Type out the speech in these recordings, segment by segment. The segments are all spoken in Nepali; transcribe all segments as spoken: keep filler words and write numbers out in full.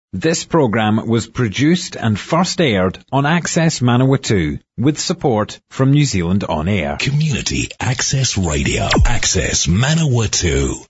This program was produced and first aired on Access Manawatu with support from New Zealand On Air. Community Access Radio. Access Manawatu.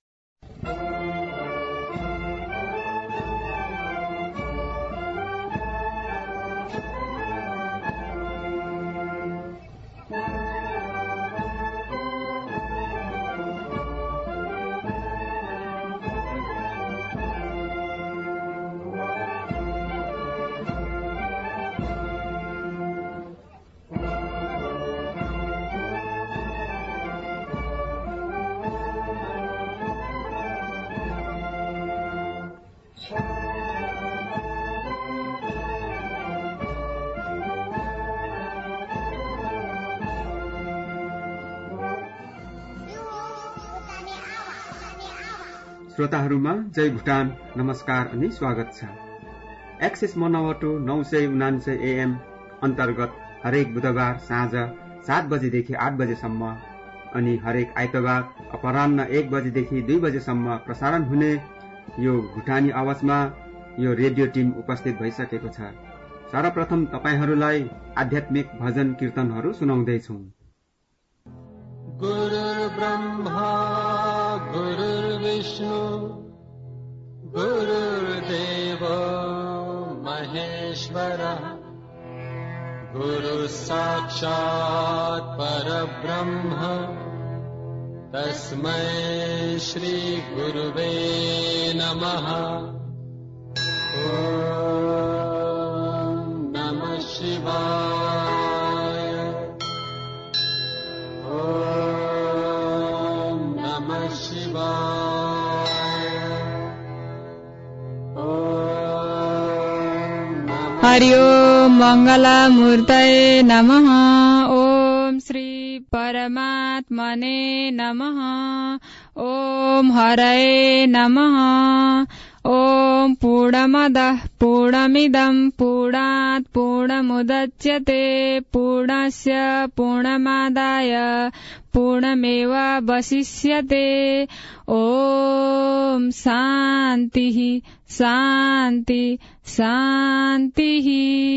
श्रोताहरूमा जय भुटान नमस्कार अनि स्वागत छ। एक्सेस मनावटो नौ सय उनान्सय एएम अन्तर्गत हरेक बुधबार साँझ सात बजेदेखि आठ बजेसम्म अनि हरेक आइतबार अपराह्न एक बजेदेखि दुई बजेसम्म प्रसारण हुने यो भुटानी आवाजमा यो रेडियो टिम उपस्थित भइसकेको छ। सर्वप्रथम तपाईहरूलाई आध्यात्मिक भजन कीर्तनहरू सुनाउँदैछौँ। गुरुर् ब्रह्मा गुरुर्विष्णु गुरुर्देव महेश्वरः गुरुः साक्षात् परब्रह्म तस्मै श्री गुरुवे नमः। ॐ नमः शिवाय। ॐ नमः शिवाय। हरि ओम मंगलामूर्तये नमः। ओम श्री परमात्मने नमः। ओम हरये नमः। ओम पूर्णमदः पूर्णमिदं पूर्णात् पूर्णमुदच्यते पूर्णस्य पूर्णमादाय पूर्णमेवावशिष्यते। ओम शान्तिः शान्ति शान्तिः।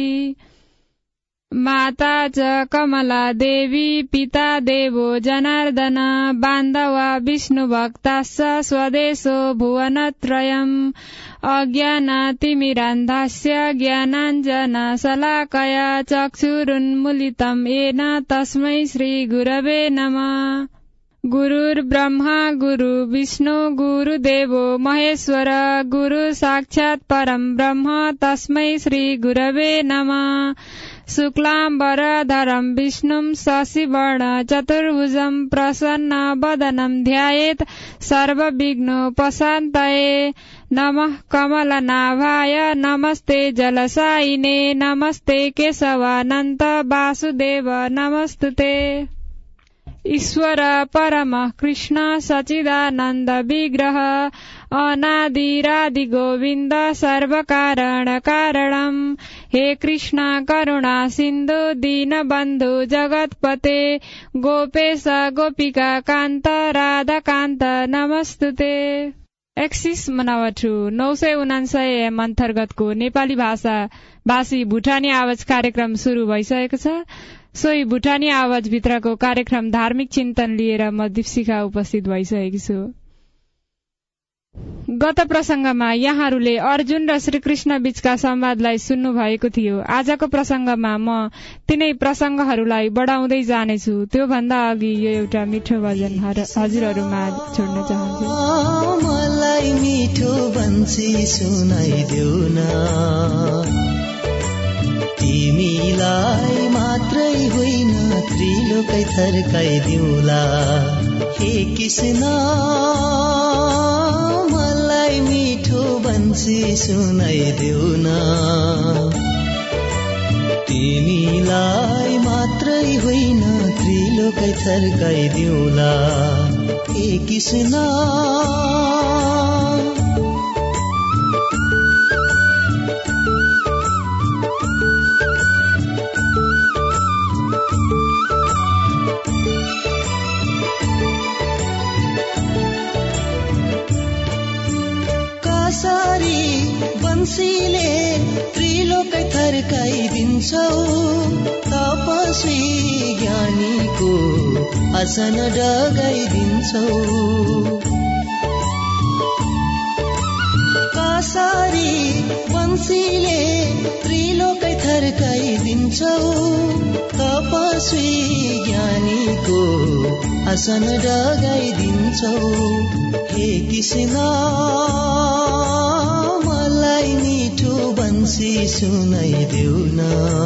माता च कमला देवी पिता देवो जनार्दन बान्धवा विष्णुभक्ताश्च स्वदेशो भुवनत्रयम्। अज्ञानातिमिरान्धस्य ज्ञानाञ्जनशलाकया चक्षुरुन्मीलितं येन तस्मै श्रीगुरवे नमः। गुरुर्ब्रह्मा गुरु विष्णु गुरुदेवो महेश्वर गुरु साक्षात् परं ब्रह्म तस्मै श्रीगुरवे नमः। शुक्लाम्बरधरं विष्णुं शशिवर्णं चतुर्भुजं प्रसन्नवदनं ध्यायेत् सर्वविघ्नोपशान्तये। नमः कमलनाभाय नमस्ते जलसायिने नमस्ते केशवानन्त वासुदेव नमस्तुते। ईश्वर परम कृष्ण सच्चिदानंद विग्रह अनादिरादि गोविंद सर्वकारण कारणम। हे कृष्ण करुणा सिंधु दीनबंधु जगतपते गोपेश गोपिका कांत राधा कांत नमस्तुते। एक्सिस मनावटु नौ सय उनान्सय एम अन्तर्गतको नेपाली भाषा भाषी भुटानी आवाज कार्यक्रम शुरू भइसकेको छ। सोही भुटानी आवाज भित्रको कार्यक्रम धार्मिक चिन्तन लिएर म दीपशिखा उपस्थित भइसकेकी छु। गत प्रसंगमा यहाँहरूले अर्जुन र श्रीकृष्ण बीचका संवादलाई सुन्नु भएको थियो। आजको प्रसंगमा म तिनै प्रसंगहरूलाई बढाउँदै जानेछु। त्यो भन्दा अघि यो एउटा मिठो भजन हजुरहरूमा छोड्न चाहन्छु। मलाई मिठो बन्सी सुनाइदेऊ न तिमीलाई मात्रै होइन त्रिलोकै थर्काइदिउला। हे कृष्ण मलाई मिठो बन्सी सुनाइदेऊ न तिमीलाई मात्रै होइन त्रिलोकै थर्काइदिउला। हे कृष्ण तिमीले त्रिलोकै थर्काइदिन्छौ तपस्वी ज्ञानीको आसन डगाइदिन्छौ कसरी वंशीले त्रिलोकै थर्काइदिन्छौ तपस्वी ज्ञानीको आसन डगाइदिन्छौ हे कृष्ण मलाई मिठो वंशी सुनाइदेऊ न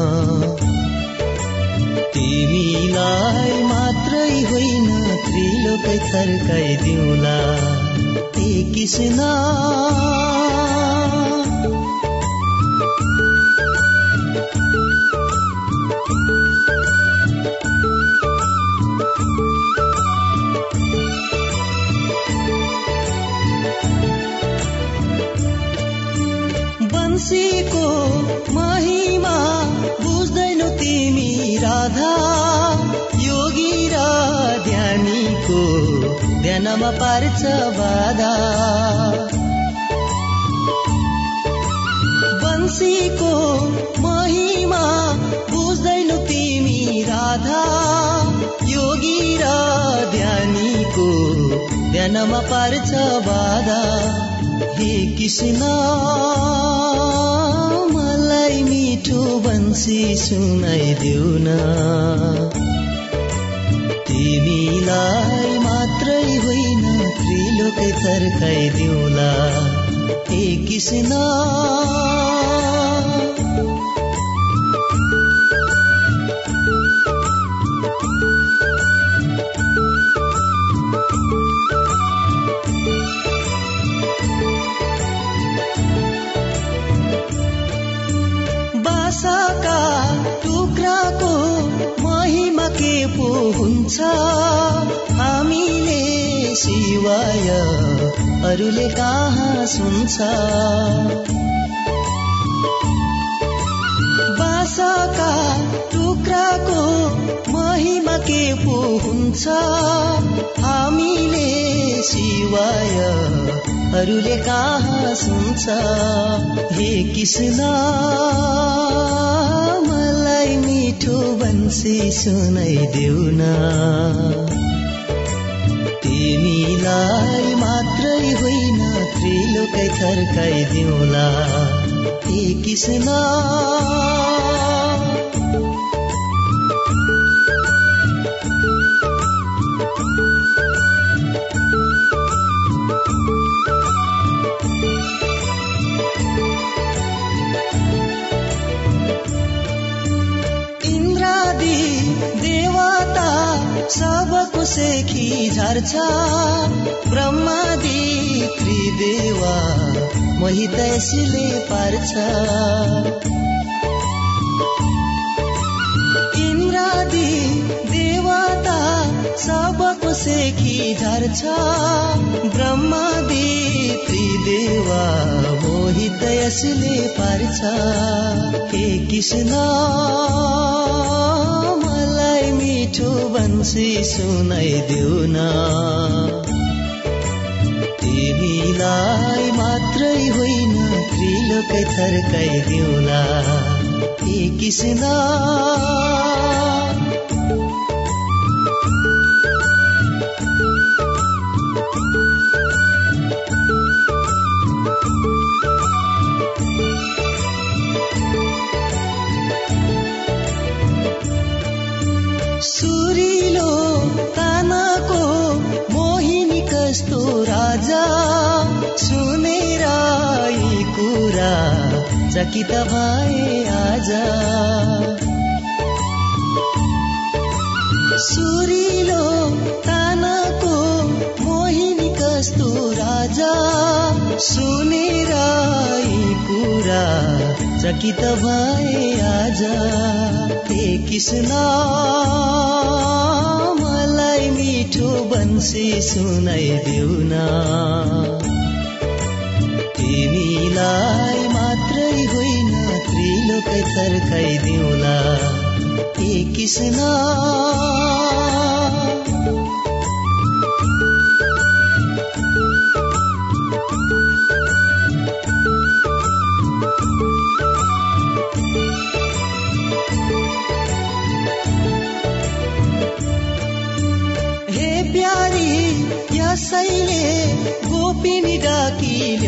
तिमीलाई मात्रै होइन त्रिलोकै थर्काइदिउँला हे कृष्ण वंशीको महिमा बुझ्दैनौ तिमी राधा योगी र ध्यानीको ध्यानमा पार्छ बाधा वंशीको महिमा बुझ्दैनौ तिमी राधा योगी र ध्यानीको ध्यानमा पार्छ बाधा हे कृष्ण मलाई मिठो वंशी सुनाइदेऊ न तिमीलाई मात्रै होइन त्रिलोकै थर्काइदिउँला हे कृष्ण बासाका टुक्राको महिमा के पो हुन्छ हामीले सिवाय अरूले कहाँ सुन्छ बासाका टुक्राको महिमा के पो हुन्छ हामीले सिवाय अरूले कहाँ सुन्छ हे कृष्ण मलाई मिठो वंशी सुनाइदेऊ न तिमीलाई मात्रै होइन त्रिलोकै थर्काइदिउँला हे कृष्ण सबको सेखी झर्छ ब्रह्मादि त्रिदेवा मोहि त्यसले पार्छ इन्द्रादि देवता सबको सेखी झर्छ ब्रह्मादि त्रिदेवा मोहि त्यसले पार्छ हे कृष्ण मलाई मिठो वंशी सुनाइदेऊ न तिमीलाई मात्रै होइन त्रिलोकै थर्काइदिउँला हे कृष्ण सुरिलो तानाको मोहिनी कस्तो राजा सुनेर यी कुरा चकित भए आज सुरिलो तानाको मोहिनी कस्तो राजा सुनेर यी कुरा चकित भए आज हे कृष्ण मलाई मिठो वंशी सुनाइदेऊ न तिमीलाई मात्रै होइन त्रिलोकै थर्काइदिउँला हे कृष्ण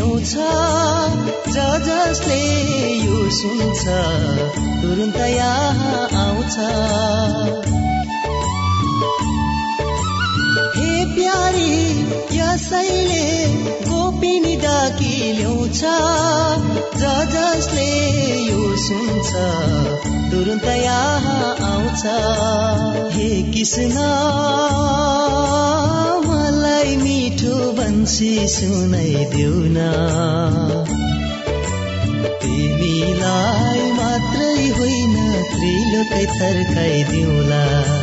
ल्याउँछ ज जसले यो सुन्छ तुरुन्त यहाँ आउँछ हे प्यारी यसैले गोपिनी डाकी ल्याउँछ ज जसले यो सुन्छ तुरुन्त यहाँ आउँछ हे कृष्ण मलाई मिठो बन्सी सुनाइदेऊ न तिमीलाई मात्रै होइन त्रिलोकै थर्काइदिउँला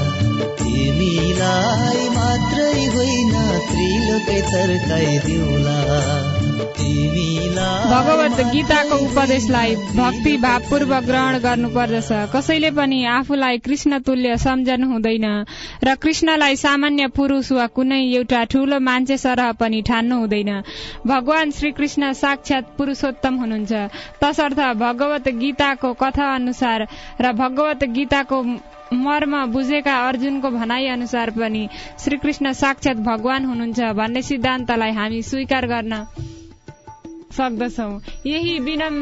तिमीलाई मात्रै होइन त्रिलोकै थर्काइदिउँला भगवत गीताको उपदेशलाई भक्ति भावपूर्वक ग्रहण गर्नुपर्दछ। कसैले पनि आफूलाई कृष्ण तुल्य सम्झनु हुँदैन र कृष्णलाई सामान्य पुरुष वा कुनै एउटा ठूलो मान्छे सरह पनि ठान्नु हुँदैन। भगवान श्री कृष्ण साक्षात पुरुषोत्तम हुनुहुन्छ। तसर्थ भगवत गीताको कथा अनुसार र भगवत गीताको मर्म बुझेका अर्जुनको भनाई अनुसार पनि श्री कृष्ण साक्षात भगवान हुनुहुन्छ भन्ने सिद्धान्तलाई हामी स्वीकार गर्न सक्दछौं। यही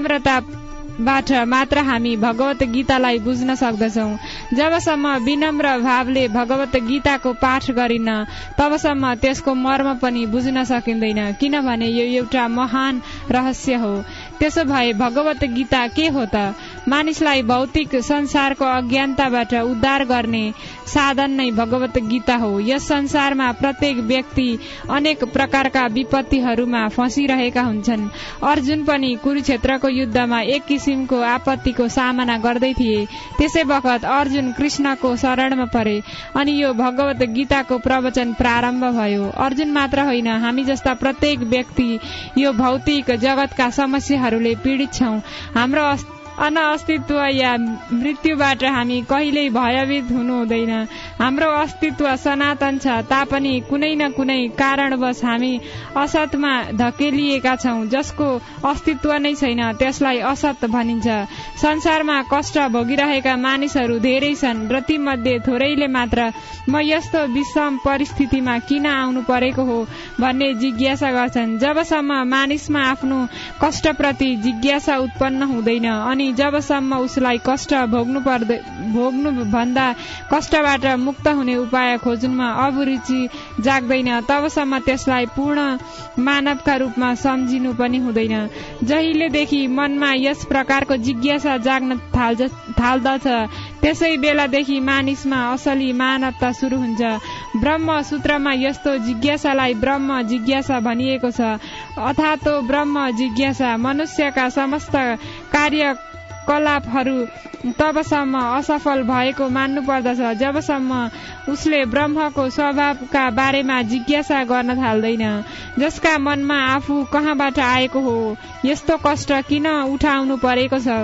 विनम्रताबाट मात्र हामी भगवत गीतालाई बुझ्न सक्दछौं। जबसम्म विनम्र भावले भगवत गीताको पाठ गरिन्न तबसम्म त्यसको मर्म पनि बुझ्न सकिँदैन, किनभने यो एउटा महान रहस्य हो। त्यसो भए भगवत गीता के हो त? मानिसलाई भौतिक संसारको अज्ञानताबाट उद्धार गर्ने साधन नै भगवत गीता हो। यस संसारमा प्रत्येक व्यक्ति अनेक प्रकारका विपत्तिहरूमा फँसिरहेका हुन्छन्। अर्जुन पनि कुरुक्षेत्रको युद्धमा एक किसिमको आपत्तिको सामना गर्दै थिए। त्यसै बखत अर्जुन कृष्णको शरणमा परे अनि यो भगवत गीताको प्रवचन प्रारम्भ भयो। अर्जुन मात्र होइन, हामी जस्ता प्रत्येक व्यक्ति यो भौतिक जगतका समस्याहरूले पीडित छौं। हाम्रो अनअस्तित्व या मृत्युबाट हामी कहिल्यै भयभीत हुनु हुँदैन। हाम्रो अस्तित्व सनातन छ, तापनि कुनै न कुनै कारणवश हामी असतमा धकेलिएका छौं। जसको अस्तित्व नै छैन त्यसलाई असत भनिन्छ। संसारमा कष्ट भोगिरहेका मानिसहरू धेरै छन् र तीमध्ये थोरैले मात्र म यस्तो विषम परिस्थितिमा किन आउनु परेको हो भन्ने जिज्ञासा गर्छन्। जबसम्म मानिसमा आफ्नो कष्टप्रति जिज्ञासा उत्पन्न हुँदैन अनि जबसम्म उसलाई कष्ट भोग्नु पर्दै भोग्नु भन्दा कष्टबाट मुक्त हुने उपाय खोज्नुमा अभिरुचि जाग्दैन तबसम्म त्यसलाई पूर्ण मानवका रूपमा सम्झिनु पनि हुँदैन। जहिलेदेखि मनमा यस प्रकारको जिज्ञासा जाग्न थाल्दछ त्यसै बेलादेखि मानिसमा असली मानवता सुरु हुन्छ। ब्रह्म सूत्रमा यस्तो जिज्ञासालाई ब्रह्म जिज्ञासा भनिएको छ। अथातो ब्रह्म जिज्ञासा मनुष्यका समस्त कार्य कलापहरू तबसम्म असफल भएको मान्नु पर्दछ जबसम्म उसले ब्रह्मको स्वभावका बारेमा जिज्ञासा गर्न थाल्दैन। जसका मनमा आफू कहाँबाट आएको हो, यस्तो कष्ट किन उठाउनु परेको छ,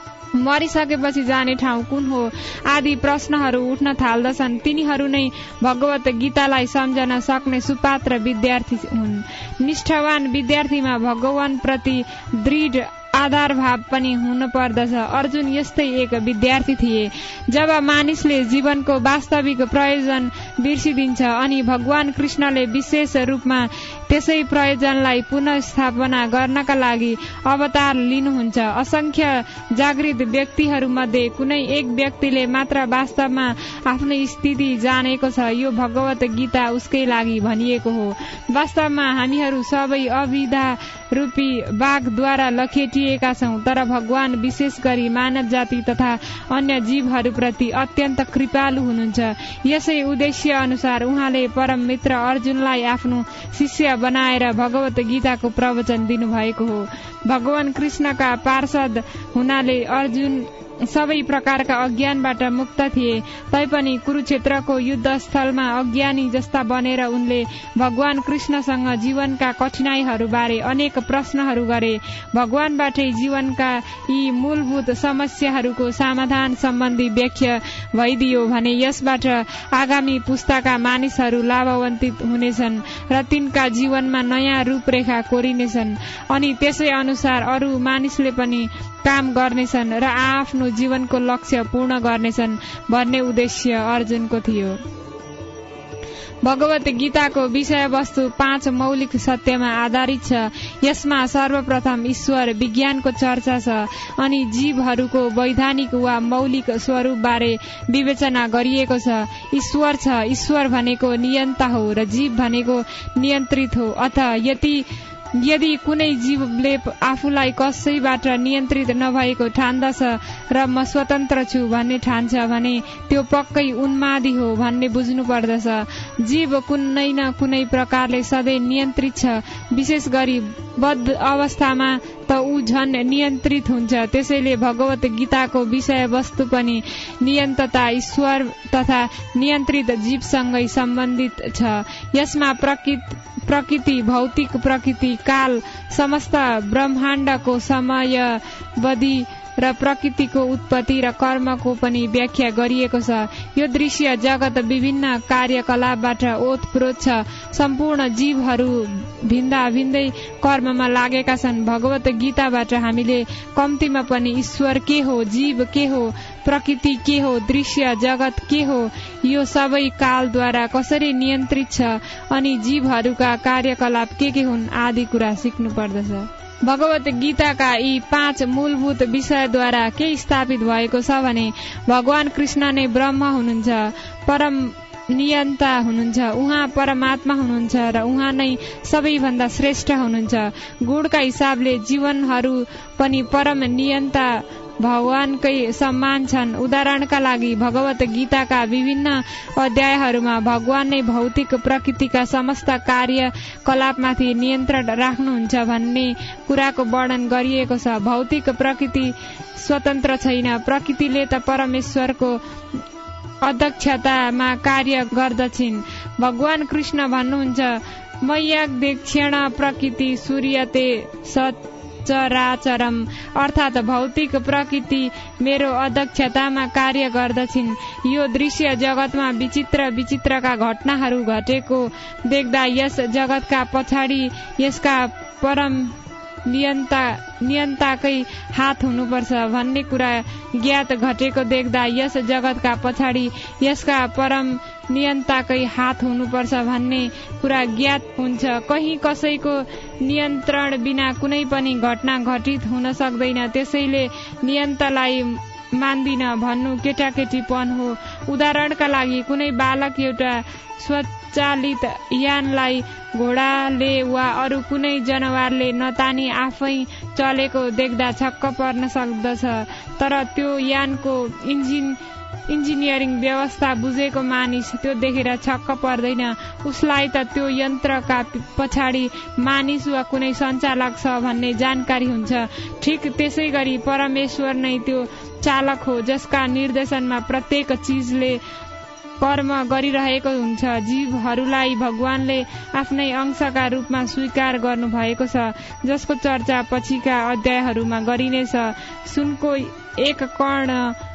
मरिसकेपछि जाने ठाउँ कुन हो आदि प्रश्नहरू उठ्न थाल्दछन्। तिनीहरू नै भगवत गीतालाई सम्झन सक्ने सुपात्र विद्यार्थी हुन्। निष्ठावान विद्यार्थीमा भगवान प्रति दृढ आधार भाव पनि हुन पर्दछ। अर्जुन यस्तै एक विद्यार्थी थिए। जब मानिसले जीवनको वास्तविक प्रयोजन बिर्सिदिन्छ अनि भगवान कृष्णले विशेष रूपमा त्यसै प्रयोजनलाई पुनःस्थापना गर्नका लागि अवतार लिनुहुन्छ। असंख्य जागृत व्यक्तिहरूमध्ये कुनै एक व्यक्तिले मात्र वास्तवमा आफ्नो स्थिति जानेको छ। यो भगवत गीता उसकै लागि भनिएको हो। वास्तवमा हामीहरू सबै अविद्या रूपी बाघद्वारा लखेटिएका छौं, तर भगवान विशेष गरी मानव जाति तथा अन्य जीवहरूप्रति अत्यन्त कृपालु हुनुहुन्छ। यसै उद्देश्य अनुसार उहाँले परम मित्र अर्जुनलाई आफ्नो शिष्य बनाएर भगवत गीताको प्रवचन दिनुभएको हो। भगवान कृष्णका पार्षद हुनाले अर्जुन सबै प्रकारका अज्ञानबाट मुक्त थिए। तैपनि कुरुक्षेत्रको युद्धस्थलमा अज्ञानी जस्ता बनेर उनले भगवान कृष्णसँग जीवनका कठिनाइहरूबारे अनेक प्रश्नहरू गरे। भगवानबाटै जीवनका यी मूलभूत समस्याहरूको समाधान सम्बन्धी व्याख्या भइदियो भने यसबाट आगामी पुस्ताका मानिसहरू लाभान्वित हुनेछन् र तिनका जीवनमा नयाँ रूपरेखा कोरिनेछन् अनि त्यसै अनुसार अरू मानिसले पनि काम गर्नेछन् र आफ्नो जीवनको लक्ष्य पूर्ण गर्नेछन् भन्ने उद्देश्य अर्जुनको थियो। भगवत गीताको विषयवस्तु पाँच मौलिक सत्यमा आधारित छ। यसमा सर्वप्रथम ईश्वर विज्ञानको चर्चा छ अनि जीवहरूको वैधानिक वा मौलिक स्वरूप बारे विवेचना गरिएको छ। ईश्वर छ, ईश्वर भनेको नियन्ता हो र जीव भनेको नियन्त्रित हो। अथ यदि यदि कुनै जीवले आफूलाई कसैबाट नियन्त्रित नभएको ठान्दछ र म स्वतन्त्र छु भन्ने ठान्छ भने त्यो पक्कै उन्मादी हो भन्ने बुझ्नु पर्दछ। जीव कुनै न कुनै प्रकारले सधैँ नियन्त्रित छ, विशेष गरी बद्ध अवस्थामा त ऊ झन् नियन्त्रित हुन्छ। त्यसैले भगवत गीताको विषयवस्तु पनि नियन्तता ईश्वर तथा नियन्त्रित जीवसँगै सम्बन्धित छ। यसमा प्रकृति प्रकृति भौतिक प्रकृति, काल, समस्त ब्रह्माण्डको समयावधि र प्रकृतिको उत्पत्ति र कर्मको पनि व्याख्या गरिएको छ। यो दृश्य जगत विभिन्न कार्यकलापबाट ओतप्रोत छ। सम्पूर्ण जीवहरू भिन्दा भिन्दै कर्ममा लागेका छन्। भगवत गीताबाट हामीले कम्तीमा पनि ईश्वर के हो, जीव के हो, प्रकृति के हो, दृश्य जगत के हो, यो सबै कालद्वारा कसरी नियन्त्रित छ अनि जीवहरूका कार्यकलाप के के हुन् आदि कुरा सिक्नु पर्दछ। भगवत गीताका यी पाँच मूलभूत विषयद्वारा के स्थापित भएको छ भने भगवान कृष्ण नै ब्रह्म हुनुहुन्छ, परम नियन्ता हुनुहुन्छ, उहाँ परमात्मा हुनुहुन्छ र उहाँ नै सबैभन्दा श्रेष्ठ हुनुहुन्छ। गुणका हिसाबले जीवनहरू पनि परम नियन्ता भगवानकै सम्मान छन्। उदाहरणका लागि भगवत गीताका विभिन्न अध्यायहरूमा भगवान नै भौतिक प्रकृतिका समस्त कार्यकलापमाथि नियन्त्रण राख्नुहुन्छ भन्ने कुराको वर्णन गरिएको छ। भौतिक प्रकृति स्वतन्त्र छैन, प्रकृतिले त परमेश्वरको अध्यक्षतामा कार्य गर्दछिन्। भगवान कृष्ण भन्नुहुन्छ, मय्यादेक्षेण प्रकृति सूर्यते सत् चराचरम, अर्थात भौतिक प्रकृति मेरो अध्यक्षतामा कार्य गर्दछिन्। यो दृश्य जगतमा विचित्र विचित्रका घटनाहरू घटेको देख्दा यस जगतका पछाडि यसका परम नियन्ता नियन्ताकै हात हुनुपर्छ भन्ने कुरा ज्ञात घटेको देख्दा यस जगतका पछाडि यसका परम नियन्ताकै हात हुनुपर्छ भन्ने कुरा ज्ञात हुन्छ। कहीं कसैको नियन्त्रण बिना कुनै पनि घटना घटित हुन सक्दैन। त्यसैले नियन्तालाई मान्दिन भन्नु केटाकेटीपन हो। उदाहरणका लागि कुनै बालक एउटा स्वचालित यानलाई घोडाले वा अरू कुनै जनावरले नतानी आफै चलेको देख्दा छक्क पर्न सक्दछ, तर त्यो यानको इन्जिन इन्जिनियरिङ व्यवस्था बुझेको मानिस त्यो देखेर छक्क पर्दैन। उसलाई त त्यो यन्त्रका पछाडि मानिस वा कुनै सञ्चालक छ भन्ने जानकारी हुन्छ। ठिक त्यसै गरी परमेश्वर नै त्यो चालक हो जसका निर्देशनमा प्रत्येक चीजले कर्म गरिरहेको हुन्छ। जीवहरूलाई भगवानले आफ्नै अंशका रूपमा स्वीकार गर्नु भएको छ, जसको चर्चा पछिका अध्यायहरूमा गरिनेछ। सुनको एक कण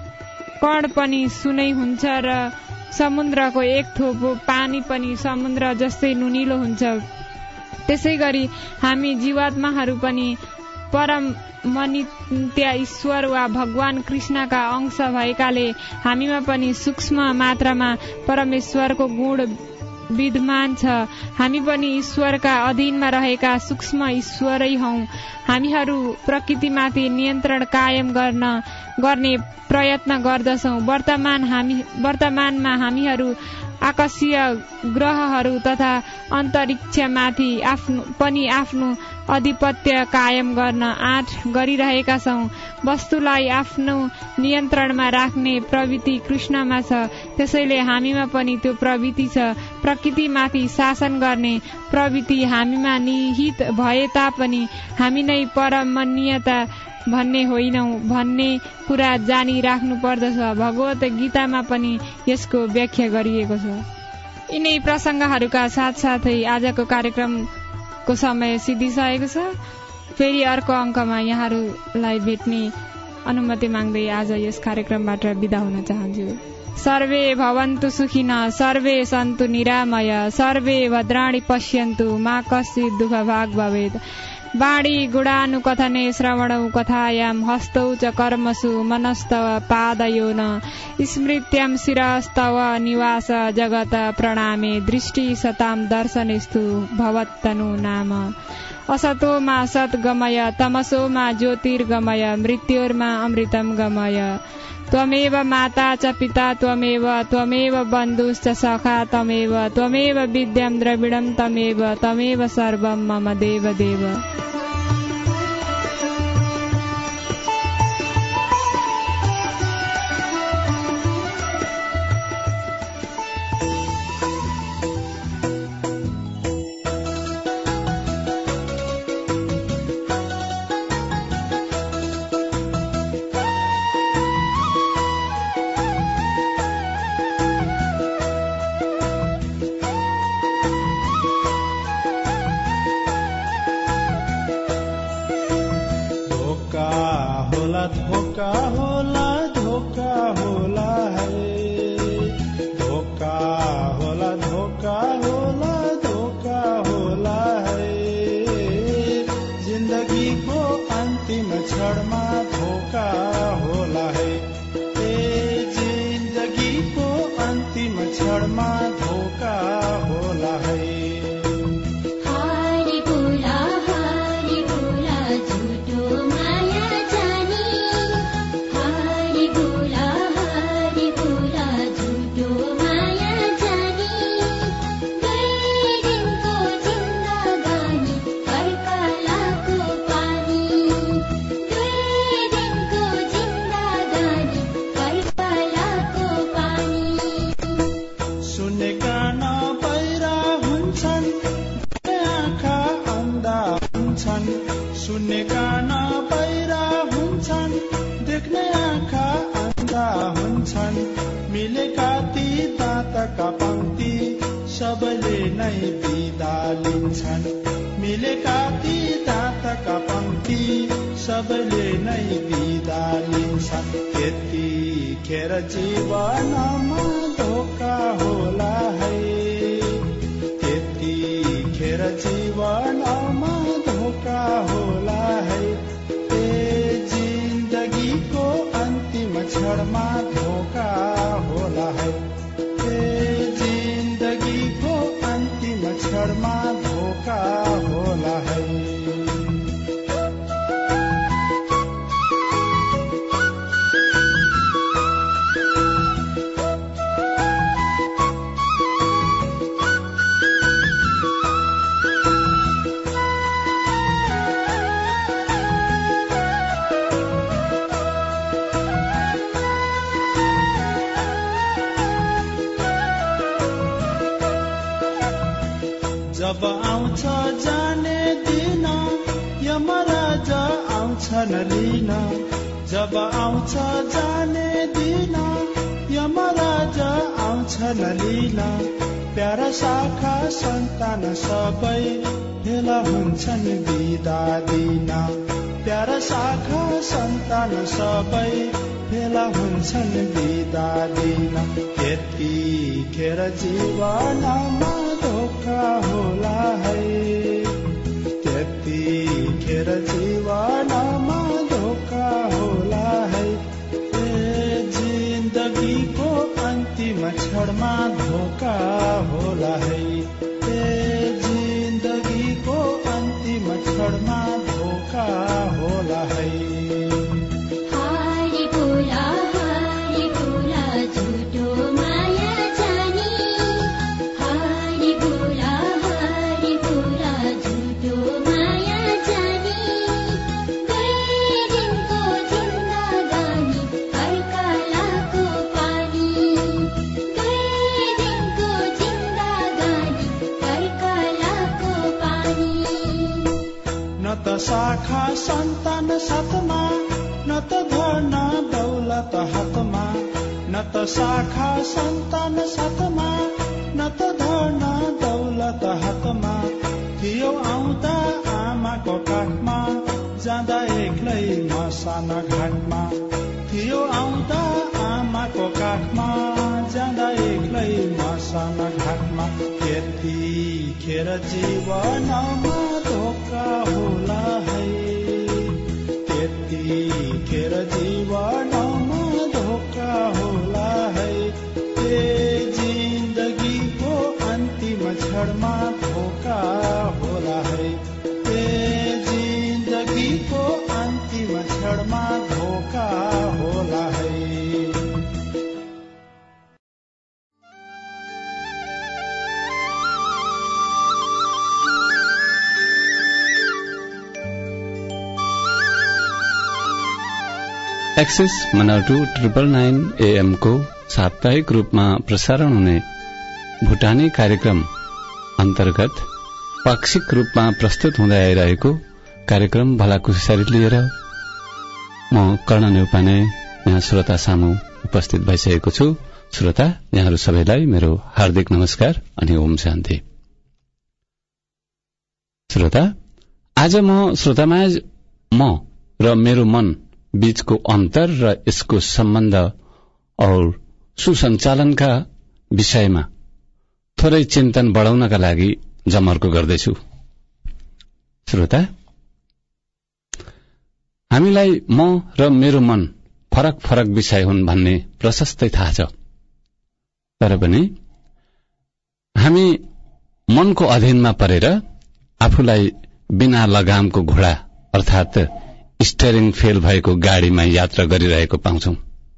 कण पनि सुनै हुन्छ र समुद्रको एक थोपो पानी पनि समुद्र जस्तै नुनिलो हुन्छ। त्यसै गरी हामी जीवात्माहरू पनि परम मनित्य ईश्वर वा भगवान कृष्णका अंश भएकाले हामीमा पनि सूक्ष्म मात्रामा परमेश्वरको गुण विद्यमान छ। हामी पनि ईश्वरका अधीनमा रहेका सूक्ष्म ईश्वरै हौ। हामीहरू प्रकृतिमाथि नियन्त्रण कायम गर्न गर्ने प्रयत्न गर्दछौँ। वर्तमान हामी वर्तमानमा हामीहरू आकाशीय ग्रहहरू तथा अन्तरिक्षमाथि आफ्नो पनि आफ्नो अधिपत्य कायम गर्न आँट गरिरहेका छौँ। वस्तुलाई आफ्नो नियन्त्रणमा राख्ने प्रवृत्ति कृष्णमा छ, त्यसैले हामीमा पनि त्यो प्रवृत्ति छ। प्रकृतिमाथि शासन गर्ने प्रवृत्ति हामीमा निहित भए तापनि हामी नै परमनियता भन्ने होइनौ भन्ने कुरा जानिराख्नु पर्दछ। भगवत गीतामा पनि यसको व्याख्या गरिएको छ। यिनै प्रसङ्गहरूका साथसाथै आजको कार्यक्रमको समय सिद्धिसकेको छ। फेरि अर्को अङ्कमा यहाँहरूलाई भेट्ने अनुमति माग्दै आज यस कार्यक्रमबाट बिदा हुन चाहन्छु। सर्वे भवन्तु सुखिनः, सर्वे सन्तु निरामय, सर्वे भद्राणि पश्यन्तु, मा कश्चित् दुःख भाग् भवेत्। वाणी गुणानुकथने श्रवणौ कथायां हस्तौ च कर्मसु मनस्तव पादयोन स्मृत्यां शिरस्तव निवास जगत प्रणामे दृष्टि सतां दर्शनेस्तु भवत्तनु नाम असतोमा सद्गमय तमसोमा ज्योतिर्गमय मृत्योर्मा अमृतं गमय त्वमेव माता च पिता त्वमेव त्वमेव बन्धुश्च सखा त्वमेव त्वमेव विद्यां द्रविडं त्वमेव त्वमेव सर्वं मम देव देव। जब आउँछ जाने दिन यमराज आउँछन् लिन, जब आउँछ जाने दिन यमराज आउँछन् लिन, प्यारा शाखा सन्तान सबै भेला हुन्छन् बिदा दिन, प्यारा शाखा सन्तान सबै भेला हुन्छन् बिदा दिन। यतिखेर जीवनमा धोका होला है, त्यतिखेर जीवनमा धोका होला है, ए जिन्दगीको अन्तिम क्षणमा धोका होला है, ए जिन्दगीको अन्तिम क्षणमा धोका होला है। शाखा सन्तान साथमा न त धन दौलत हातमा, न त शाखा सन्तान साथमा न त धन दौलत हातमा, थियो आउँदा आमाको काखमा जाँदा एक्लै मसान घाटमा, थियो आउँदा आमाको काखमा, जाँदा एक्लै मसान घाटमा। त्यतिखेर जीवनमा धोका होला है, त्यतिखेर जीवनमा धोका होला है। ए जिन्दगीको अन्तिम क्षणमा धोका होला है, ए जिन्दगीको अन्तिम क्षणमा धोका होला है। एक्सेस मनाटु ट्रिपल नाइन एएम को साप्ताहिक रूपमा प्रसारण हुने भुटानी कार्यक्रम अन्तर्गत पाक्षिक रूपमा प्रस्तुत हुँदै आइरहेको कार्यक्रम भलाकुसारी लिएर म कर्ण न्यौपाने यहाँ श्रोता सामु उपस्थित भइसकेको छु। श्रोता, यहाँहरू सबैलाई मेरो हार्दिक नमस्कार अनि ओम शान्ति। श्रोता, आज म श्रोतामाझ म र मेरो मन बीचको अन्तर र यसको सम्बन्ध और सुसञ्चालनका विषयमा थोरै चिन्तन बढाउनका लागि जमर्को गर्दैछु। श्रोता, हामीलाई म र मेरो मन फरक फरक विषय हुन् भन्ने प्रशस्तै थाहा छ, तर पनि हामी मनको अधीनमा परेर आफूलाई बिना लगामको घोडा अर्थात स्टेयरिङ फेल भएको गाड़ीमा यात्रा गरिरहेको पाउँछौं।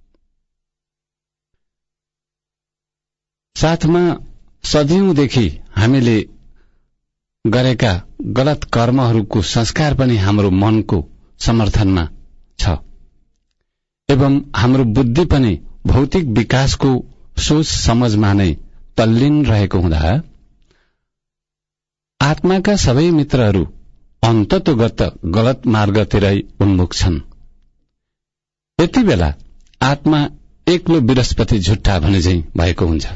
साथमा सदियौंदेखि हामीले गरेका गलत कर्महरूको संस्कार पनि हाम्रो मनको समर्थनमा छ एवं हाम्रो बुद्धि पनि भौतिक विकासको सोच समझमा नै तल्लीन रहेको हुँदा आत्माका सबै मित्रहरू अन्ततोगत गलत मार्गतिरै उन्मुख छन्। यति बेला आत्मा एक्लो बृहस्पति झुट्टा भने झैं भएको हुन्छ।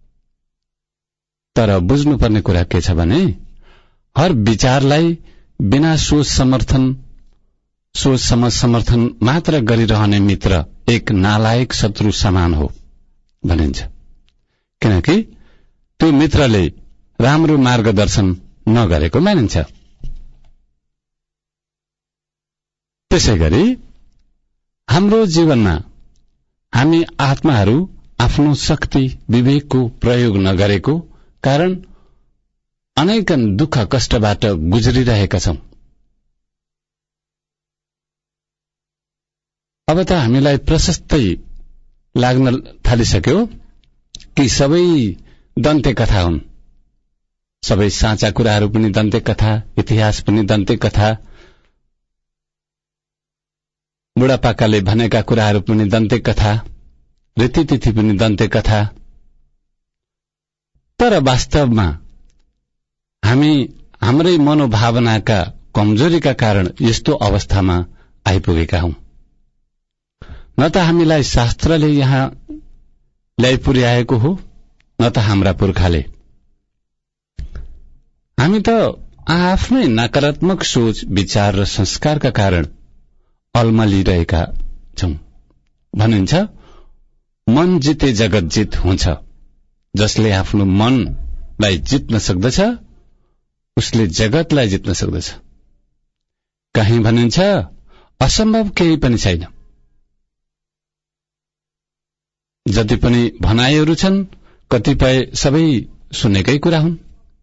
तर बुझ्नुपर्ने कुरा के छ भने हर विचारलाई बिना सोच समर्थन सोच समझ समर्थन मात्र गरिरहने मित्र एक नालायक शत्रु समान हो भनिन्छ, किनकि त्यो मित्रले राम्रो मार्गदर्शन नगरेको मानिन्छ। त्यसैगरी हाम्रो जीवनमा हामी आत्माहरू आफ्नो शक्ति विवेकको प्रयोग नगरेको कारण अनेकन दुःख कष्टबाट गुज्रिरहेका छौं। अब त हामीलाई प्रशस्तै लाग्न थालिसक्यो कि सबै दन्ते कथा हुन्, सबै साँचा कुराहरू पनि दन्ते कथा, इतिहास पनि दन्ते कथा, बुढापाकाले भनेका कुराहरू पनि दन्ते कथा, रीतिथिति पनि दन्ते कथा। तर वास्तवमा हामी हाम्रै मनोभावनाका कमजोरीका कारण यस्तो अवस्थामा आइपुगेका हौं। न त हामीलाई शास्त्रले यहाँ ल्याइ पुर्याएको हो, न त हाम्रा पुर्खाले। हामी त आफ्नै नकारात्मक सोच विचार र संस्कारका कारण अलमलिरहेका छौं। भनिन्छ मन जिते जगत जित हुन्छ। जसले आफ्नो मनलाई जित्न सक्दछ उसले जगतलाई जित्न सक्दछ। कहीं भनिन्छ असम्भव केही पनि छैन। जति पनि भनाइहरू छन् कतिपय सबै सुनेकै कुरा हुन्,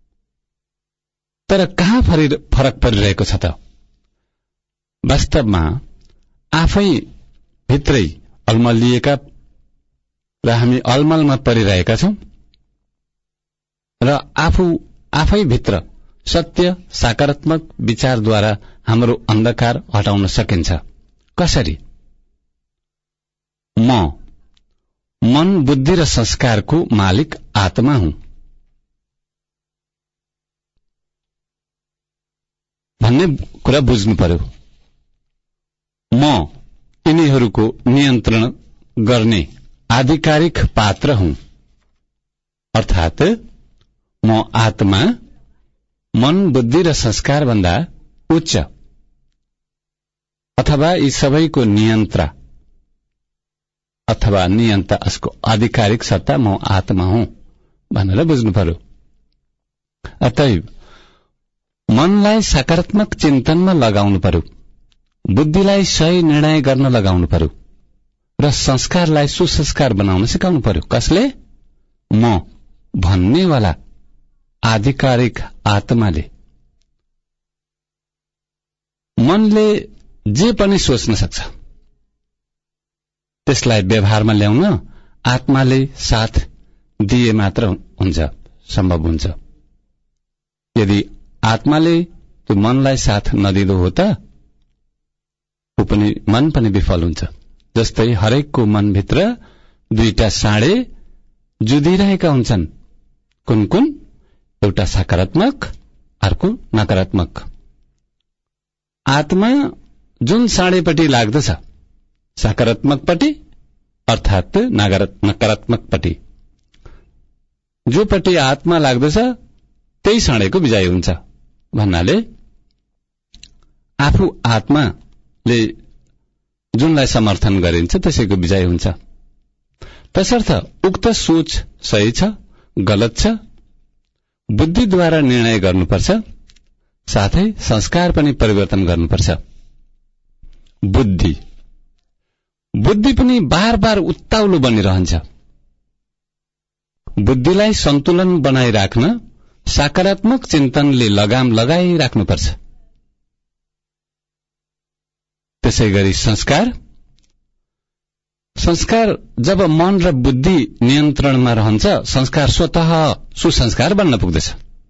तर कहाँ फरक परिरहेको छ त? वास्तवमा आफै भित्रै अलमलिएका र हामी अलमलमा परिरहेका छौं र आफू आफै भित्र सत्य सकारात्मक विचारद्वारा हाम्रो अन्धकार हटाउन सकिन्छ। कसरी? म मन बुद्धि र संस्कारको मालिक आत्मा हुँ भन्ने कुरा बुझ्नु पर्यो। म यिनीहरूको नियन्त्रण गर्ने आधिकारिक पात्र हुँ, अर्थात म आत्मा मन बुद्धि र संस्कार भन्दा उच्च अथवा यी सबैको नियन्त्रण अथवा नियन्ता उसको आधिकारिक सत्ता म आत्मा हुँ भनेर बुझ्नु पर्यो। अतएव मनलाई सकारात्मक चिन्तनमा लगाउनु पर्यो, बुद्धिलाई सही निर्णय गर्न लगाउनु पर्यो र संस्कारलाई सुसंस्कार बनाउन सिकाउनु पर्यो। कसले? म भन्नेवाला आधिकारिक आत्माले। मनले जे पनि सोच्न सक्छ, त्यसलाई व्यवहारमा ल्याउन आत्माले साथ दिए मात्र हुन्छ, सम्भव हुन्छ। यदि आत्माले त्यो मनलाई साथ नदिँदो हो त ऊ पनि मन पनि विफल हुन्छ। जस्तै हरेकको मनभित्र दुईटा साँडे जुधिरहेका हुन्छन्। कुन कुन? एउटा सकारात्मक, अर्को नकारात्मक। आत्मा जुन साँडेपट्टि लाग्दछ, सकारात्मकपट्टि अर्थात् नकारात्मकपट्टि, जोपट्टि आत्मा लाग्दछ त्यही साँडेको विजय हुन्छ भन्नाले आफू आत्माले जुनलाई समर्थन गरिन्छ त्यसैको विजय हुन्छ। तसर्थ उक्त सोच सही छ, गलत छ, बुद्धिद्वारा निर्णय गर्नुपर्छ, साथै संस्कार पनि परिवर्तन गर्नुपर्छ। बुद्धि बुद्धि पनि बार बार उत्ताउलो बनिरहन्छ। बुद्धिलाई सन्तुलन बनाइराख्न सकारात्मक चिन्तनले लगाम लगाइराख्नुपर्छ। त्यसैगरी संस्कार संस्कार जब मन र बुद्धि नियन्त्रणमा रहन्छ, संस्कार स्वतः सुसंस्कार बन्न पुग्दछ।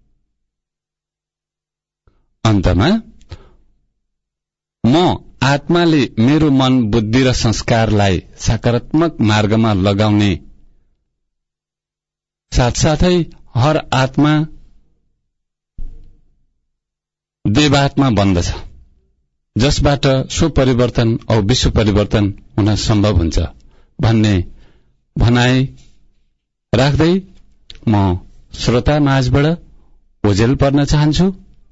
अन्तमा म आत्माले मेरो मन, बुद्धि र संस्कारलाई सकारात्मक मार्गमा लगाउने साथसाथै हर आत्मा देवात्मा बन्दछ, जसबाट स्व परिवर्तन औ विश्व परिवर्तन हुन सम्भव हुन्छ भन्ने भनाई राख्दै म श्रोता माझबाट ओझेल पर्न चाहन्छु।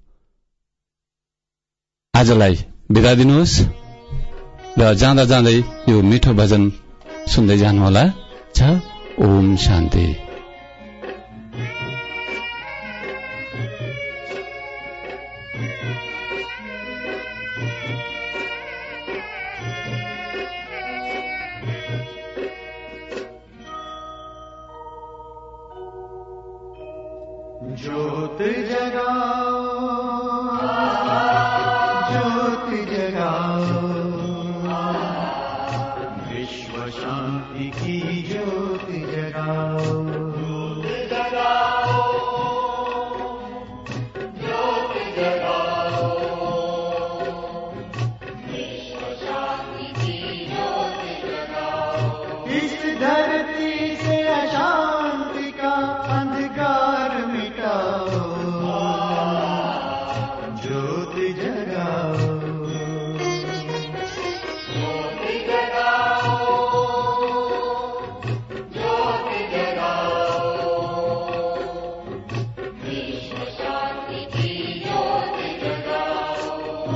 आजलाई बिदा दिनुहोस् र जाँदा जाँदै यो मिठो भजन सुन्दै जानुहोला। छ ओम शान्ति। ज्योत जगाओ, ज्योत जगाओ, विश्व शांति की ज्योत जगाओ, ज्योत जगाओ, विश्व शांति की ज्योत जगाओ। इस धरती से अशांति का अंधकार मिटाओ, ज्योत जगाओ, ज्योत जगाओ, ज्योत जगाओ, विश्व शांति की ज्योत जगाओ।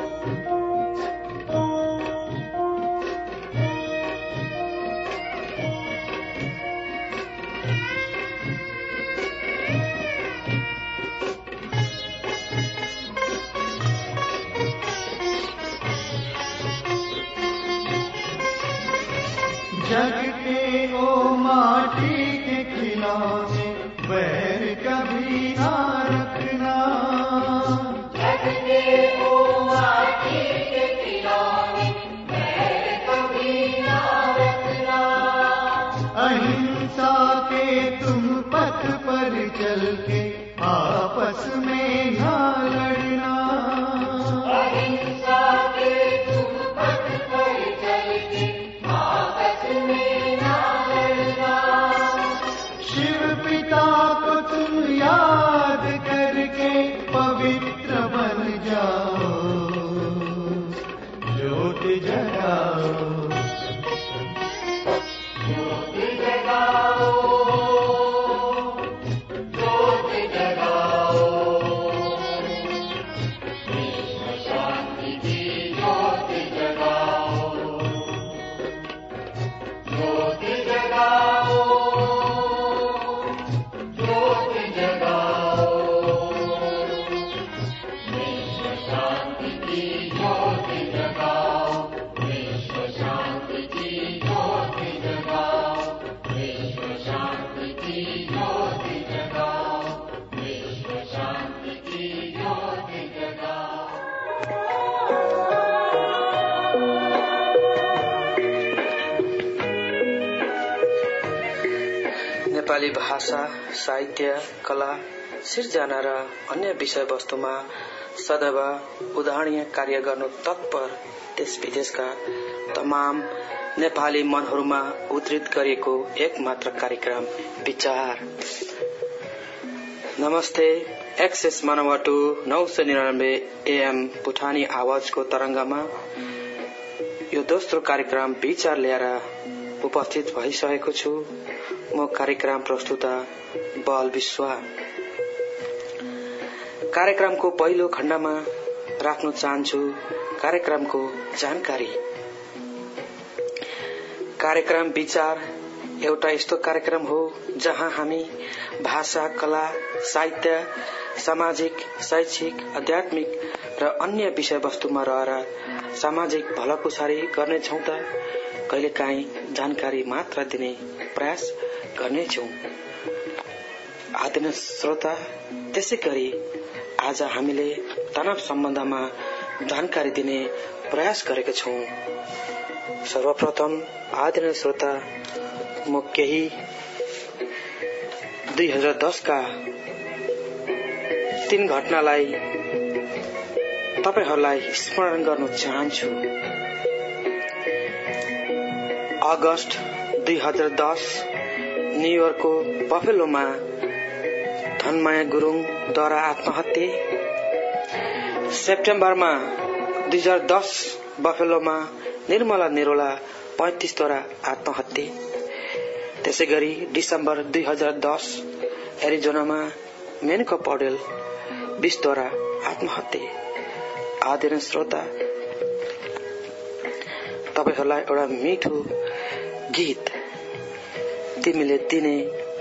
जग के ओ माटी के खिलौने बैर कभी ना रखना, जग के ओ माटी के खिलौने बैर कभी ना रखना। अहिंसा के तुम पथ पर चल के आपस में ना लड़ना, अहिंसा के तुम पथ पर चल के आपस में ना लड़ना। शिव पिता को तुम याद करके पवित्र बन जाओ, ज्योति जगाओ, ज्योति जगाओ, ज्योति जगाओ, नेपाली भाषा, साहित्य, कला, सिर्जना र अन्य विषयवस्तुमा सदैव उदाहरणीय कार्य गर्नु तत्पर देश विदेशका तमाम नेपाली मनहरूमा उद्धृत गरिएको एकमात्र कार्यक्रम विचार। नमस्ते, एक्सेस मानवटु नौ सय निनानब्बे एएम भुटानी आवाजको तरंगमा यो दोस्रो कार्यक्रम विचार लिएर उपस्थित भइसकेको छु। म कार्यक्रम प्रस्तुता बल विश्वा। कार्यक्रमको पहिलो खण्डमा राख्न चाहन्छु कार्यक्रमको जानकारी। कार्यक्रम विचार एउटा यस्तो कार्यक्रम हो जहाँ हामी भाषा, कला, साहित्य, सामाजिक, शैक्षिक, आध्यात्मिक र अन्य विषयवस्तुमा रहेर सामाजिक भलाकुसारी गर्नेछौं त कहिलेकाहीँ जानकारी मात्र दिने प्रयास गर्नेछौं। आदरणीय श्रोता, त्यसै गरी आज हामीले तनाव सम्बन्धमा जानकारी दिने प्रयास गरेका छौं। सर्वप्रथम आदरणीय श्रोता, म केही दुई हजार दस का तीन घटनालाई तपाईहरूलाई स्मरण गर्न चाहन्छु। अगस्त दुई हजार दस न्युयोर्कको बफेलोमा धनमाया गुरुङद्वारा आत्महत्या। सेप्टेम्बरमा दुई हजार दस बफेलोमा निर्मला निरोला पैंतीसद्वारा आत्महत्या। त्यसै गरी डिसेम्बर दुई हजार दस एरिजोनामा मेनका पौडेल बीसद्वारा आत्महत्या। आदरणीय श्रोता, तपाईहरूलाई एउटा मिठो गीत तिमीले दिने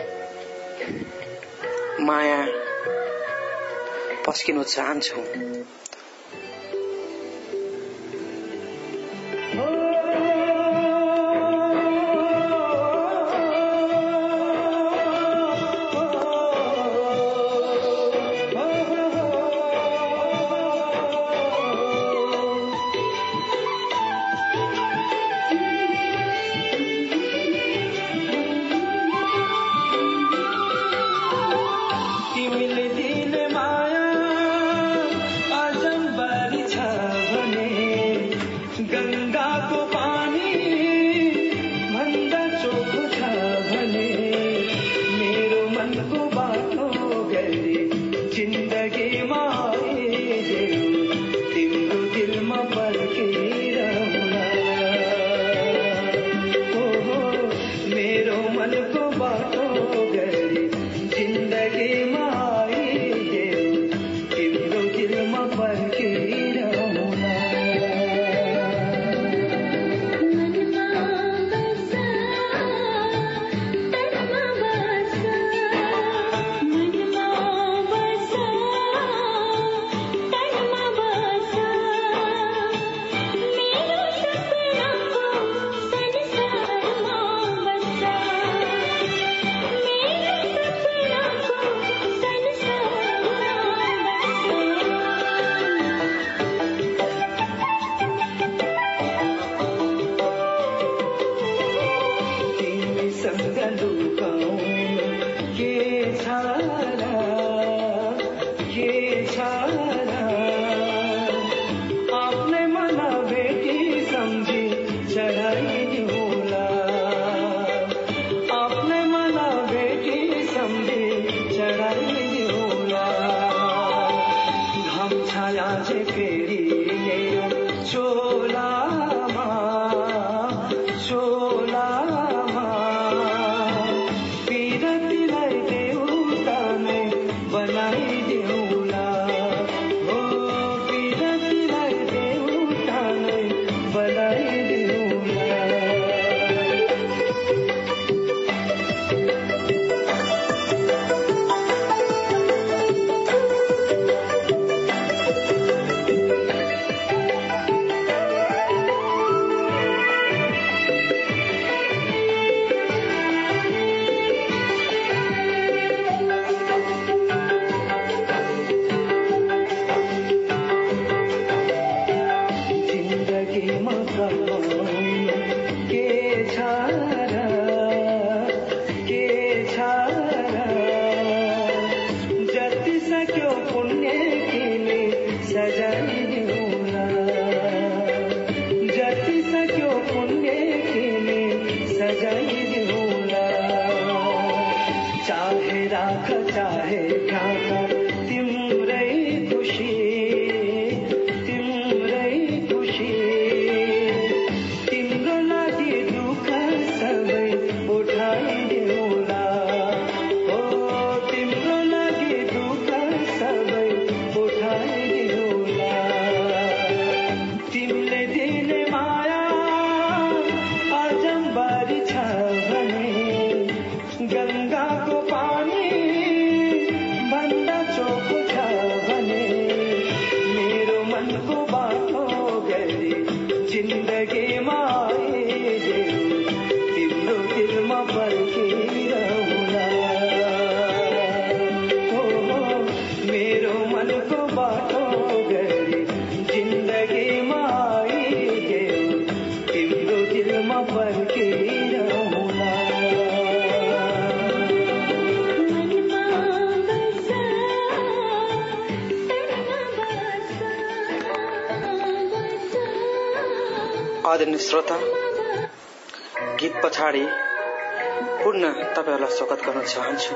माया पस्किन चाहन्छु। तिमीले दिने माया आज पर्खिरहँला। आदरणीय श्रोता, गीत पछाडि पुनः तपाईहरुलाई स्वागत गर्न चाहन्छु।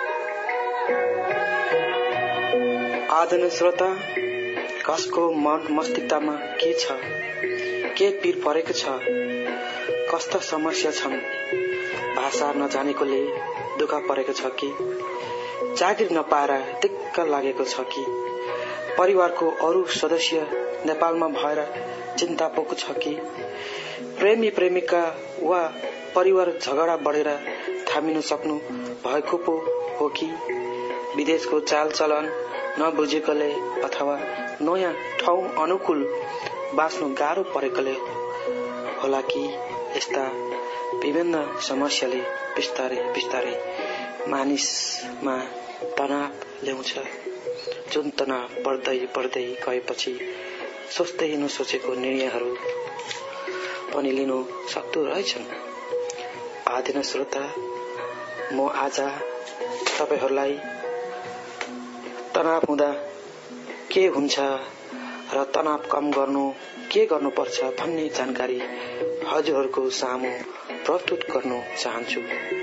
आदरणीय श्रोता, कसको मन मस्तिष्कमा के छ, के पीर परेको छ, कस्ता समस्या छन्, भाषा नजानेकोले दुःख परेको छ कि, जागिर नपाएर दिक्क लागेको छ कि, परिवारको अरू सदस्य नेपालमा भएर चिन्ता पोको छ कि, प्रेमी प्रेमिका वा परिवार झगडा बढेर थामिन सक्नु भएको पो हो कि, विदेशको चालचलन नबुझेकोले अथवा नयाँ ठाउँ अनुकूल बाँच्नु गाह्रो परेकोले होला कि, यस्ता विभिन्न समस्याले बिस्तारै बिस्तारै मानिसमा तनाव ल्याउँछ, जुन तनाव बढ्दै बढ्दै गएपछि सोच्दै नसोचेको निर्णयहरू पनि लिनु सक्दो रहेछन्। आदरणीय श्रोता, म आज तपाईहरुलाई तनाव हुँदा के हुन्छ र तनाव कम गर्नु के गर्नुपर्छ भन्ने जानकारी हजुरहरूको सामु प्रस्तुत गर्नु चाहन्छु।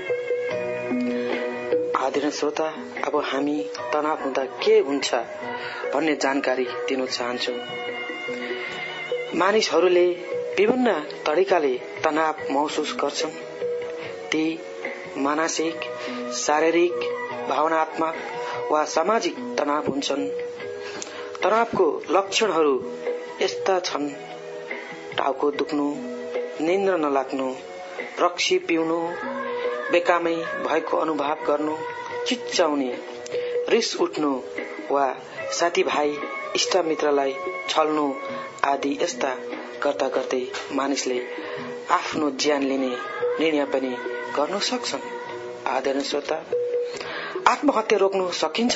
आदरणीय श्रोता, अब हामी तनाव हुँदा के हुन्छ भन्ने जानकारी दिन चाहन्छु। मानिसहरूले विभिन्न तरिकाले तनाव महसुस गर्छन्। ती मानसिक, शारीरिक, भावनात्मक वा सामाजिक तनाव हुन्छन्। तनावको लक्षणहरू यस्ता छन्: टाउको दुख्नु, निन्द्रा नलाग्नु, रक्सी पिउनु, बेकामै भएको अनुभव गर्नु, चिच्चाउने, रिस उठ्नु वा साथीभाइ इष्टमित्रलाई छल्नु आदि। यस्ता गर्दा गर्दै मानिसले आफ्नो ज्यान लिने निर्णय पनि गर्न सक्छन्। आदरणीय श्रोता, आत्महत्या रोक्नु सकिन्छ?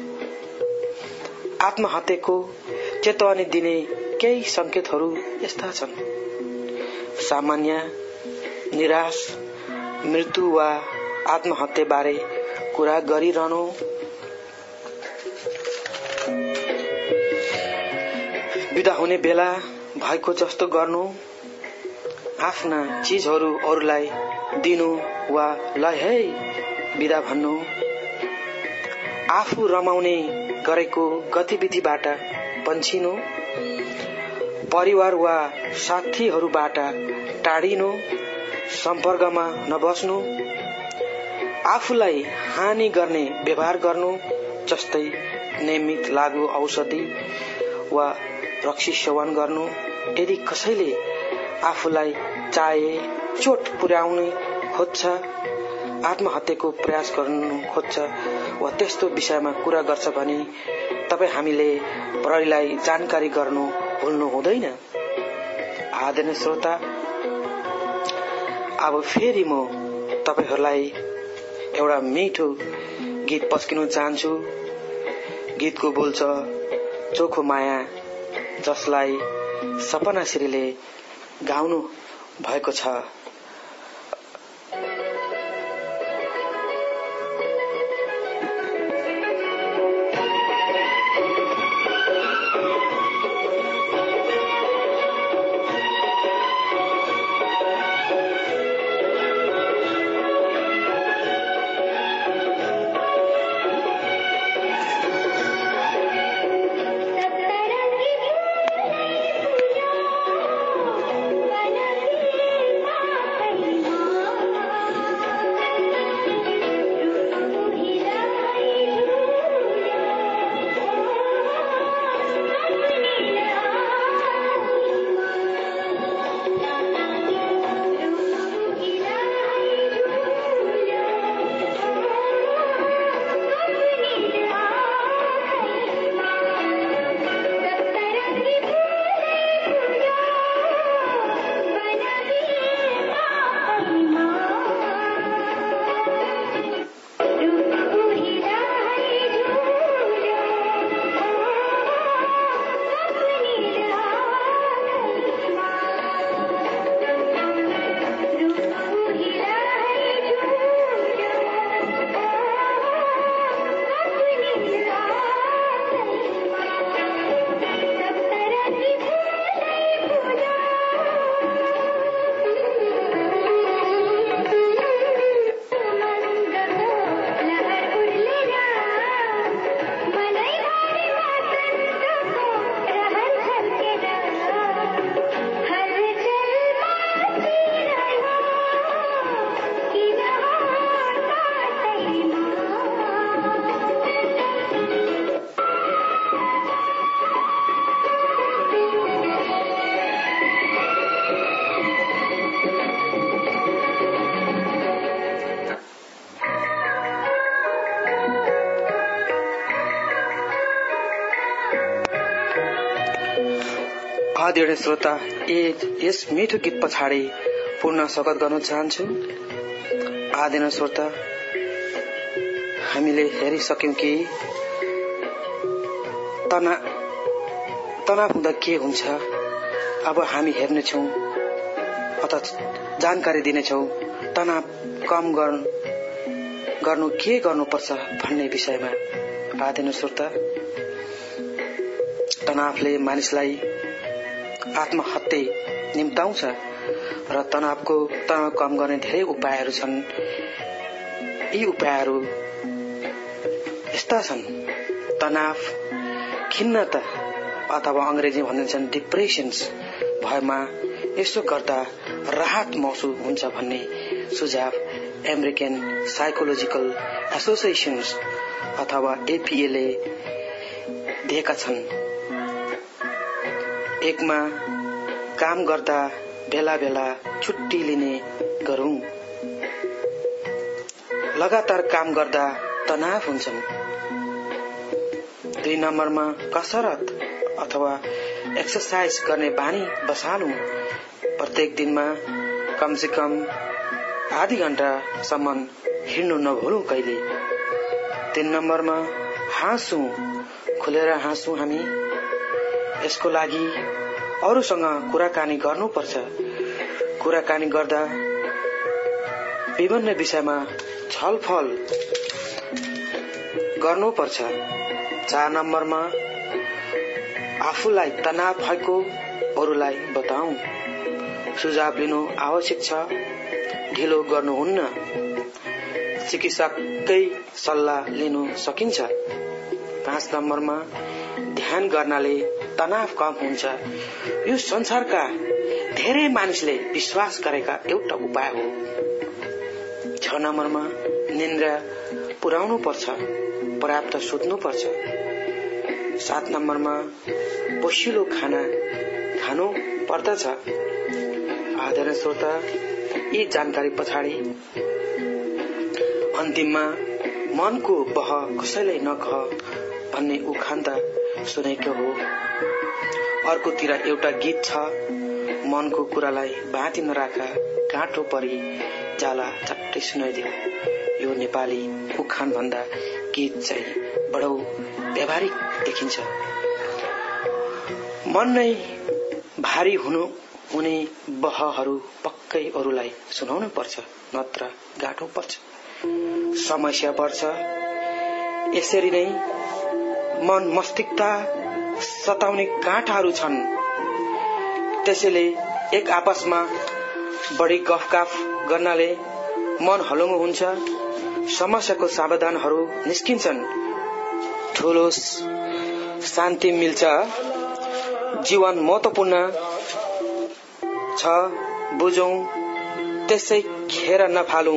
आत्महत्याको चेतावनी दिने केही संकेतहरू यस्ता छन्: सामान्य निराश, मृत्यु वा आत्महत्या बारे कुरा गरिरहनु, विदा हुने बेला भएको जस्तो गर्नु, आफ्ना चीजहरू अरूलाई दिनु वा ल है विदा भन्नु, आफू रमाउने गरेको गतिविधिबाट पन्छिनु, परिवार वा साथीहरूबाट टाढिनु, सम्पर्कमा नबस्नु, आफूलाई हानि गर्ने व्यवहार गर्नु, जस्तै नियमित लागु औषधि वा रक्सी सेवन गर्नु। यदि कसैले आफूलाई चाहे चोट पुर्याउन खोज्छ, आत्महत्याको प्रयास गर्नु खोज्छ वा त्यस्तो विषयमा कुरा गर्छ भने तपाई हामीले प्रहरीलाई जानकारी गर्नु भुल्नु हुँदैन। आदरणीय श्रोता, अब फेरि म तपाईहरुलाई एउटा मिठो गीत पस्किन चाहन्छु। गीतको बोल छ चोखो माया, जसलाई सपना श्रीले गाउनु भएको छ। Bye. आदरणीय श्रोता, यस मिठो गीत पछाडि पूर्ण स्वागत गर्न चाहन्छु। आदरणीय श्रोता, हामीले हेरिसक्यौं कि तना तनाव हुँदा के हुन्छ। अब हामी हेर्नेछौँ अथवा जानकारी दिनेछौँ तनाव कम गर्नु के गर्नुपर्छ भन्ने विषयमा। आदरणीय श्रोता, तनावले मानिसलाई आत्महत्या निम्ताउँछ र तनावको तनाव कम गर्ने धेरै उपायहरू छन्। यी उपायहरू यस्ता छन्: तनाव, खिन्नता अथवा अंग्रेजी भनिन्छन् डिप्रेसन्स भएमा यसो गर्दा राहत महसुस हुन्छ भन्ने सुझाव अमेरिकन साइकोलोजिकल एसोसिएशन्स अथवा एपीएले दिएका छन्। एकमा काम गर्दा बेला बेला छुट्टी लिने गरौं। लगातार काम गर्दा तनाव हुन्छन्। दुई नम्बरमा कसरत अथवा एक्सरसाइज गर्ने बानी बसालौं। प्रत्येक दिनमा कम से कम आधी घण्टासम्म हिँड्नु नभुलौं कहिले। तीन नम्बरमा हाँसौं, खुलेर हाँसौं हामी। यसको लागि अरूसँग कुराकानी गर्नुपर्छ। कुराकानी गर्दा विभिन्न विषयमा छलफल गर्नुपर्छ। चार नम्बरमा आफूलाई तनाव भएको अरूलाई बताऊ। सुझाव लिनु आवश्यक छ, ढिलो गर्नुहुन्न। चिकित्सककै सल्लाह लिनु सकिन्छ। पाँच नम्बरमा ध्यान गर्नाले तनाव कम हुन्छ। यो संसारका धेरै मानिसले विश्वास गरेका एउटा उपाय हो। छ नम्बरमा निन्द्रा पुर्याउनु पर्छ, पर्याप्त सुत्नु पर्छ। सात नम्बरमा पोषिलो खाना खानु पर्दछ। आदरणीय श्रोता, यी जानकारी पछाडि अन्तिममा मनको बह कसैलाई नकह भन्ने उखान त सुनेको हो। अर्कोतिर एउटा गीत छ, मनको कुरालाई बाँधी नराख, काँटो परी जाला झट्टै सुनाइदियो। यो नेपाली उखान भन्दा गीत चाहिँ बडो व्यावहारिक देखिन्छ। मन नै भारी हुनु हुने बहहरू पक्कै अरूलाई सुनाउनु पर्छ, नत्र गाँठो पर्छ, समस्या बढ्छ। यसरी नै मन मस्तिष्क सताउने काँटाहरू छन्। त्यसैले एक आपसमा बढी गफगाफ गर्नाले मन हलुङ्गो हुन्छ। समस्याको समाधानहरू निस्किन्छन्। ठूलो शान्ति मिल्छ। जीवन महत्त्वपूर्ण छ, बुझौं, त्यसै खेर नफालौं।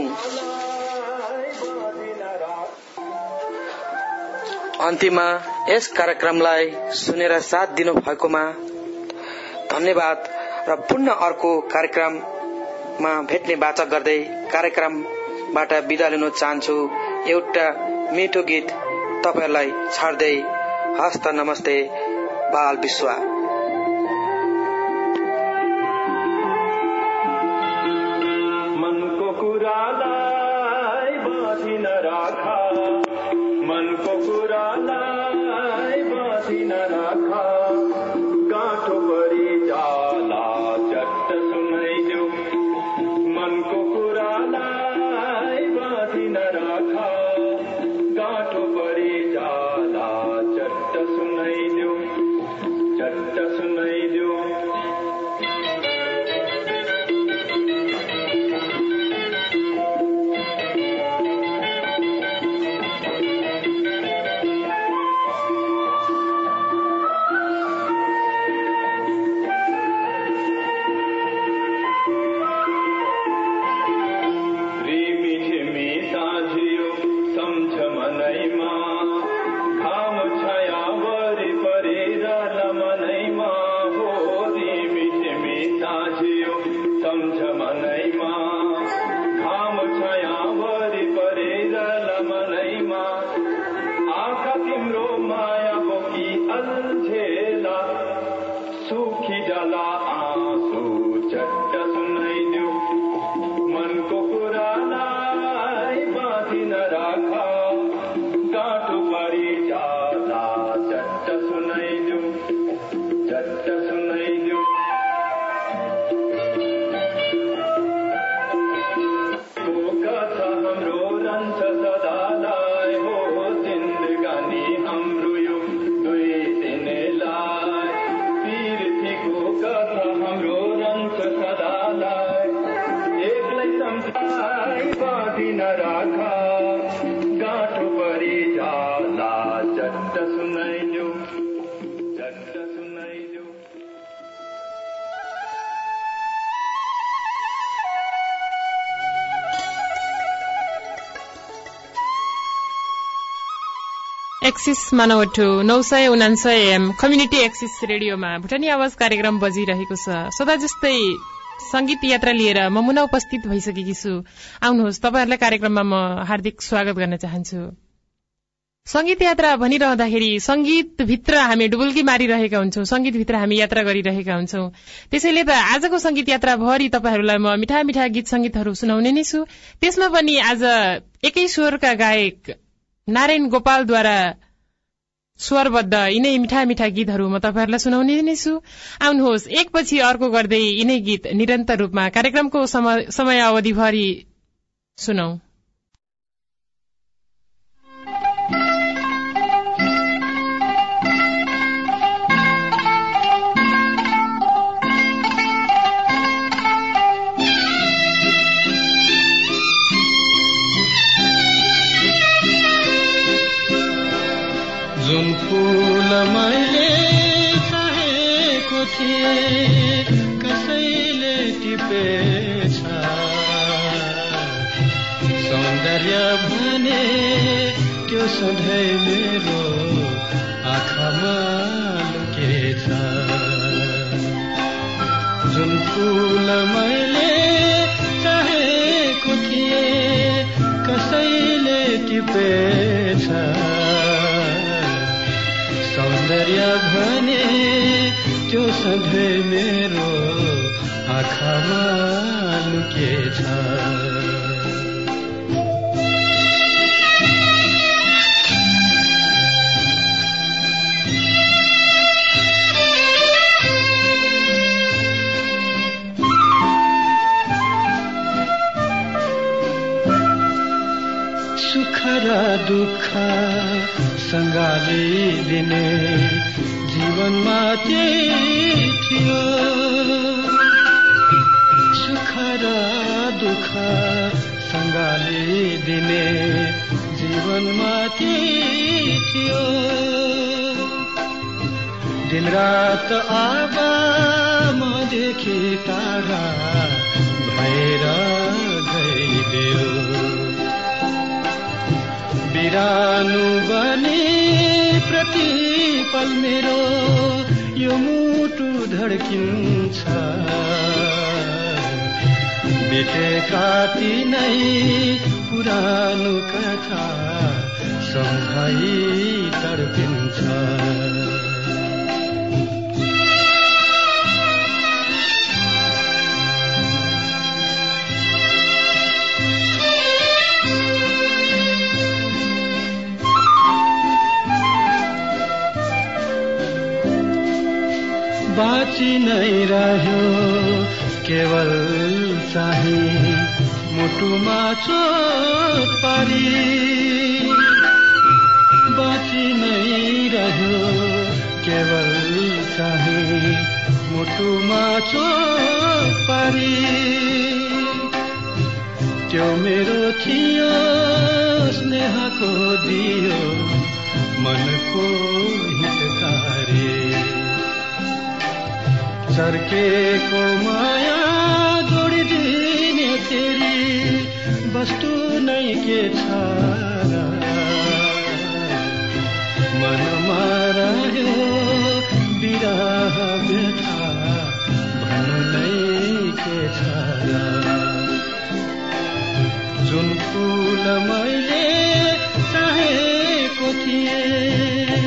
अन्तिममा यस कार्यक्रमलाई सुनेर साथ दिनु भएकोमा धन्यवाद र पुनः अर्को कार्यक्रममा भेट्ने बाचा गर्दै कार्यक्रमबाट बिदा लिन चाहन्छु। एउटा मिठो गीत तपाईहरुलाई छाड्दै हस्त नमस्ते बाल विश्वा। मनको कुरालाई बाँधी नराखा, मनको कुरालाई बाँधी नराखा, गाँठो परी जाला चट्ट सुनाइदेऊ। मनको कुरालाई बाँधी नराखा, गाँठो परी जाला चट्ट सुनाइदेऊ। चट्ट नराख गाँठो परि जाला झट्ट सुनाइदेऊ झट्ट सुनाइदेऊ। एक्सिस मानवटु नौ सय उनान्सय एम कम्युनिटी एक्सिस रेडियोमा भुटानी आवाज कार्यक्रम बजिरहेको छ। सदा जस्तै संगीत यात्रा लिएर म मुना उपस्थित भइसकेकी छु। आउनुहोस्, तपाईहरुलाई कार्यक्रममा म हार्दिक स्वागत गर्न चाहन्छु। संगीत यात्रा भनिरहँदाखेरि संगीत भित्र हामी डुबुल्की मारिरहेका हुन्छौं, संगीत भित्र हामी यात्रा गरिरहेका हुन्छौं। त्यसैले त आजको संगीत यात्रा भरि तपाईहरुलाई म मिठा मिठा गीत संगीतहरू सुनाउने नै छु। त्यसमा पनि आज एकै स्वरका गायक नारायण गोपालद्वारा स्वरबद्ध यिनै मिठा मिठा गीतहरू म तपाईहरुलाई सुनाउने नै छु। आउनुहोस्, एकपछि अर्को गर्दै यिनै गीत निरन्तर रूपमा कार्यक्रमको समय अवधिभरि सुनौ। जुन फूल मैले चाहेको थिएँ कसैले टिपेछ, सौन्दर्य भने त्यो सधैँ मेरो आँखामा लुकेछ। जुन फूल मैले चाहेको थिएँ कसैले टिपेछ, सौन्दर्य भने त्यो सधैँ मेरो आँखामा लुकेछ। सुख र दुःख सँगाली दिने जीवनमा त्यही थियो, सुख र दुःख सँगाली दिने जीवनमा त्यही थियो। दिनरात अब मदेखि टाढा भएर गइदियो, बिरानु बने प्रतिपल मेरो यो मुटु धड्किन्छ। बितेका तिनै पुरानो कथा सम्झाइ तडपिन्छ। बाँची नै रह्यो केवल चाहिँ मुटुमा चोट पारी, बाँची नै रह्यो केवल चाहिँ मुटुमा चोट पारी। त्यो मेरो थियो स्नेहको दियो मनको हितकारी, चर्केको माया जोडिदिने तेरी वस्तु नै के छ र, मनमा रह्यो बिरह व्यथा भन्नु नै के छ र। जुन फूल मैले चाहेको थिएँ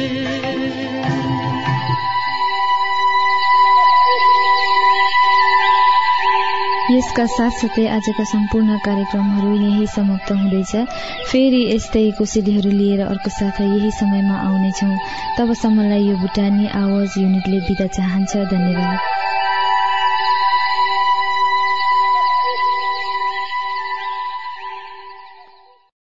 यसका साथसाथै आजका सम्पूर्ण कार्यक्रमहरू यही समाप्त हुँदैछ। फेरि यस्तै कोसेलीहरू लिएर अर्को साथ यही समयमा आउनेछौँ। तबसम्मलाई यो भुटानी आवाज युनिटले बिदा चाहन्छ। धन्यवाद।